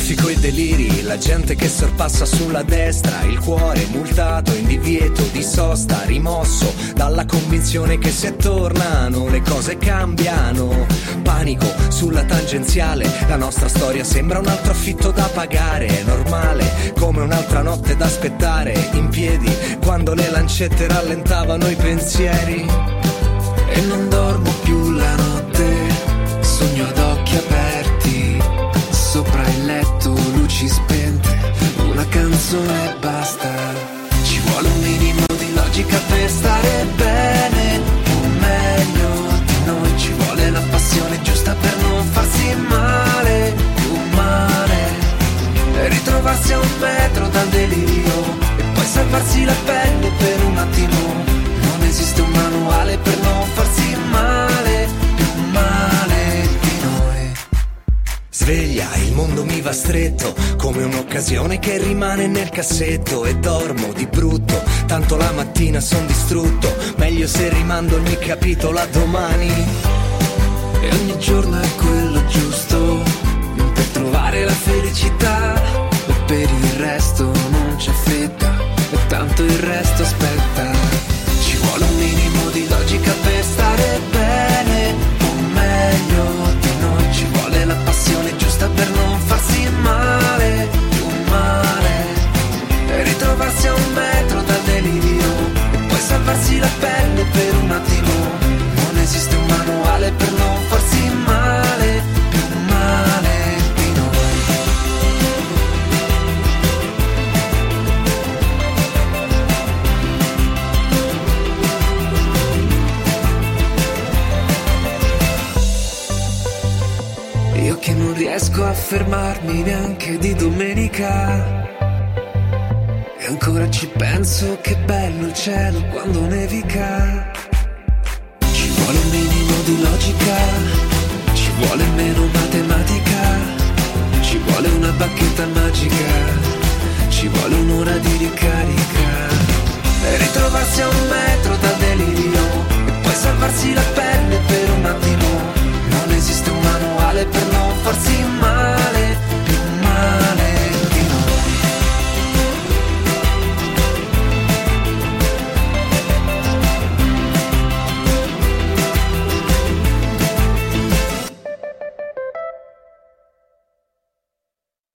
traffico e deliri, la gente che sorpassa sulla destra, il cuore multato in divieto di sosta, rimosso dalla convinzione che se tornano le cose cambiano. Panico sulla tangenziale, la nostra storia sembra un altro affitto da pagare, è normale come un'altra notte da aspettare in piedi quando le lancette rallentavano i pensieri. E non dormo più la notte, sogno ad occhi aperti, sopra il letto luci spente, una canzone e basta. Ci vuole un minimo di logica per stare bene, o meglio di noi. Ci vuole la passione giusta per non farsi male, più male. E ritrovarsi a 1 metro dal delirio e poi salvarsi la pelle per un attimo. Non esiste un manuale per non farsi male, più male di noi. Sveglia, il mondo mi va stretto, come un'occasione che rimane nel cassetto. E dormo di brutto, tanto la mattina son distrutto. Meglio se rimando ogni capitolo a domani. E ogni giorno è quello giusto per trovare la felicità. E per il resto non c'è fretta, e tanto il resto aspetta. Ci vuole un minimo di logica per stare bene, o meglio di noi. Ci vuole la passione giusta per non farsi male, più male. E ritrovarsi a 1 metro dal delirio e poi salvarsi la pelle per un attimo. Non esiste un manuale per non farsi male, più male di noi. Io che non riesco a fermarmi neanche di domenica, e ancora ci penso, che bello il cielo quando nevica. Ci vuole un minimo di logica, ci vuole meno matematica, ci vuole una bacchetta magica, ci vuole un'ora di ricarica. E ritrovarsi a 1 metro dal delirio e poi salvarsi la pelle